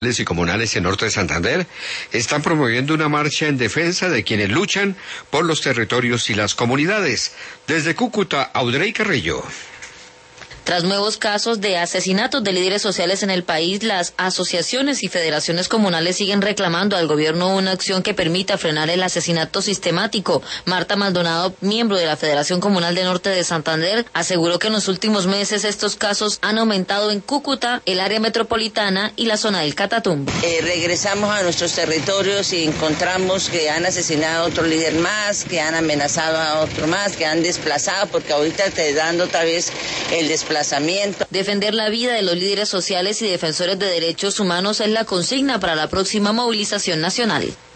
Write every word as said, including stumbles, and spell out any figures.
y comunales en Norte de Santander están promoviendo una marcha en defensa de quienes luchan por los territorios y las comunidades. Desde Cúcuta, Audrey Carrillo. Tras nuevos casos de asesinatos de líderes sociales en el país, las asociaciones y federaciones comunales siguen reclamando al gobierno una acción que permita frenar el asesinato sistemático. Marta Maldonado, miembro de la Federación Comunal de Norte de Santander, aseguró que en los últimos meses estos casos han aumentado en Cúcuta, el área metropolitana y la zona del Catatumbo. Eh, regresamos a nuestros territorios y encontramos que han asesinado a otro líder más, que han amenazado a otro más, que han desplazado, porque ahorita te dan otra vez el desplazamiento. Defender la vida de los líderes sociales y defensores de derechos humanos es la consigna para la próxima movilización nacional.